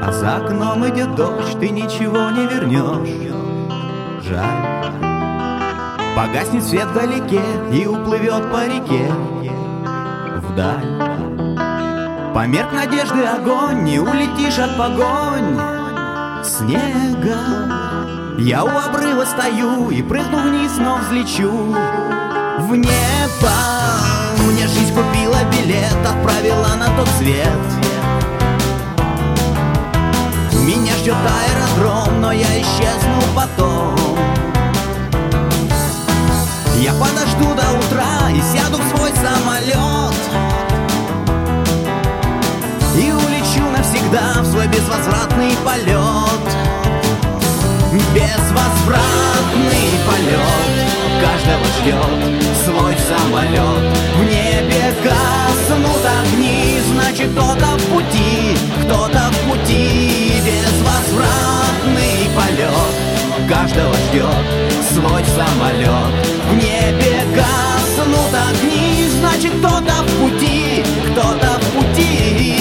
За окном идет дождь, ты ничего не вернешь. Жаль. Погаснет свет вдалеке и уплывет по реке вдаль. Померк надежды огонь, не улетишь от погонь снега. Я у обрыва стою и прыгну вниз, но взлечу в небо. Мне жизнь купила билет, отправила на тот свет. Меня ждет аэродром, но я исчезну потом. Я подожду до утра и сяду в свой самолет и улечу навсегда в свой безвозвратный полет. Безвозвратный полет каждого ждет свой самолет. В небе гаснут огни, значит кто-то в пути, кто-то в пути. Безвозвратный полет каждого ждет свой самолет. В небе гаснут огни, значит кто-то в пути, кто-то в пути.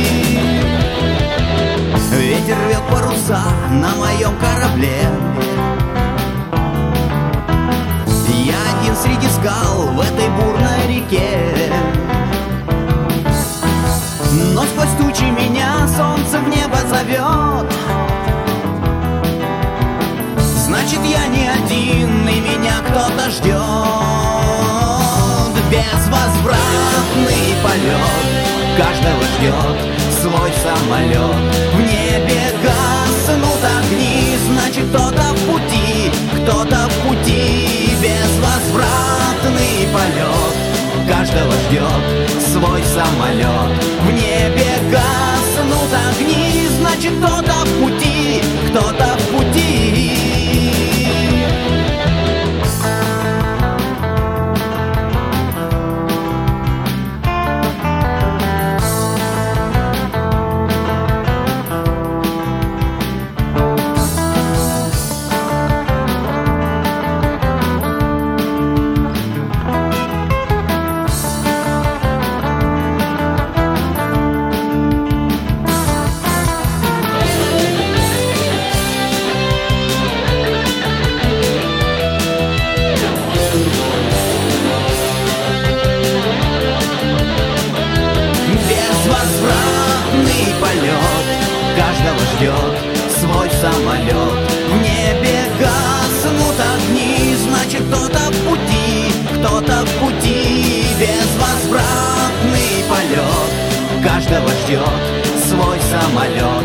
Ветер рвет паруса на моем корабле. Я один среди скал в этой бурной реке. Но сквозь тучи меня солнце в небо зовет. Значит, я не один, и меня кто-то ждет. Безвозвратный полет каждого ждет свой самолет. В небе гаснут огни, значит кто-то в пути, кто-то в пути. Безвозвратный полет каждого ждет свой самолет. В небе гаснут огни, значит кто-то в пути, кто-то в пути. Безвозвратный полет каждого ждет свой самолет. В небе гаснут огни, значит кто-то в пути, кто-то в пути. Безвозвратный полет каждого ждет свой самолет.